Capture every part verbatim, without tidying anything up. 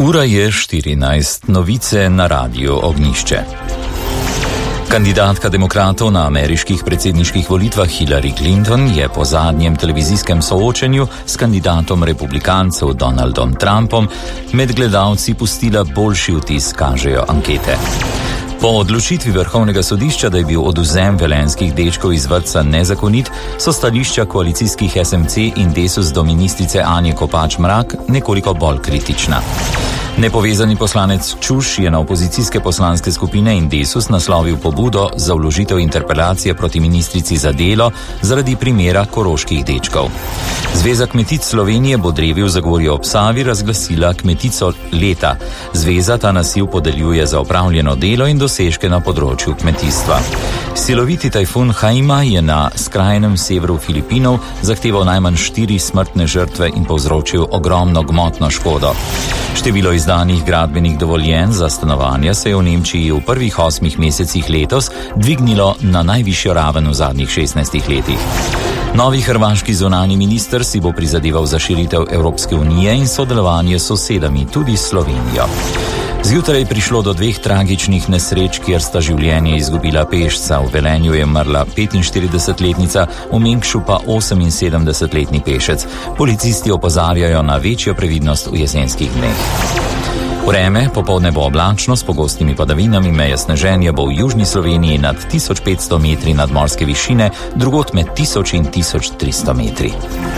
Ura je štirinajst, novice na Radiu Ognjišče. Kandidatka demokratov na ameriških predsedniških volitvah Hillary Clinton je po zadnjem televizijskem soočenju s kandidatom republikancev Donaldom Trumpom med gledalci pustila boljši vtis, kažejo ankete. Po odločitvi Vrhovnega sodišča, da je bil odvzem velenjskih dečkov iz vrtca nezakonit, so stališča koalicijskih S M C in Desus do ministrice Anje Kopač Mrak nekoliko bolj kritična. Nepovezani poslanec Čuš je na opozicijske poslanske skupine in Desus naslovil pobudo za vložitev interpelacije proti ministrici za delo zaradi primera koroških dečkov. Zveza kmetic Slovenije bo drevi v Zagorju ob Savi razglasila kmetico leta. Zveza ta naziv podeljuje za opravljeno delo in dosežke na področju kmetijstva. Siloviti tajfun Haima je na skrajnem severu Filipinov zahteval najmanj štiri smrtne žrtve in povzročil ogromno gmotno škodo. Število izdanih gradbenih dovoljenj za stanovanja se je v Nemčiji v prvih osmih mesecih letos dvignilo na najvišjo raven v zadnjih šestnajstih letih. Novi hrvaški zunanji minister si bo prizadeval za širitev Evropske unije in sodelovanje s sosedami, tudi Slovenijo. Zjutraj je prišlo do dveh tragičnih nesreč, kjer sta življenje izgubila pešca. V Velenju je umrla petinštiridesetletnica, v Mengšu pa oseminsedemdesetletni pešec. Policisti opozarjajo na večjo previdnost v jesenskih dneh. Vreme, popoldne bo oblačno s pogostnimi padavinami, meje sneženja bo v južni Sloveniji nad tisoč petsto metri nadmorske višine, drugod med tisoč in tisoč tristo metri.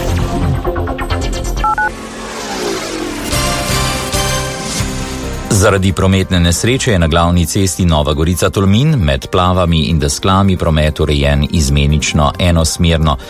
Zaradi prometne nesreče je na glavni cesti Nova Gorica-Tolmin med Plavami in Desklami promet urejen izmenično enosmerno.